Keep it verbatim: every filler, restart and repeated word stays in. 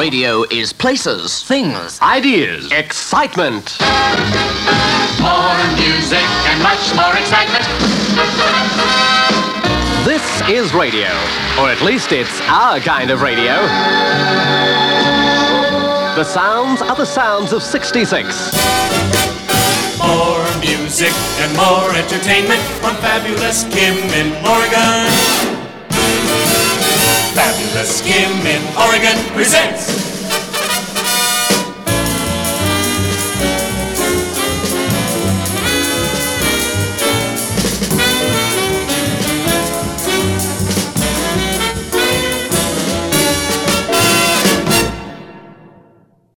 Radio is places, things, ideas, excitement. More music and much more excitement. This is radio, or at least it's our kind of radio. The sounds are the sounds of sixty-six. More music and more entertainment from Fabulous Kim in Oregon. Fabulous Kim in Oregon presents